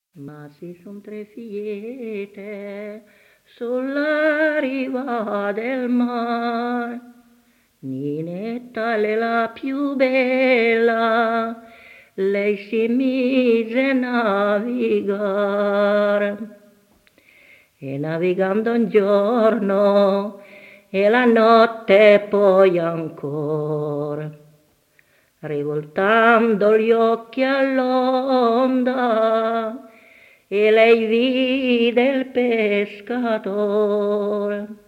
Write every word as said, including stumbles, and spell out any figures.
Ma ci son tre fillette sulla riva del mare, Ninetta è la più bella, lei si mise a navigare. E navigando un giorno e la notte poi ancora, rivoltando gli occhi all'onda, e lei vide il pescatore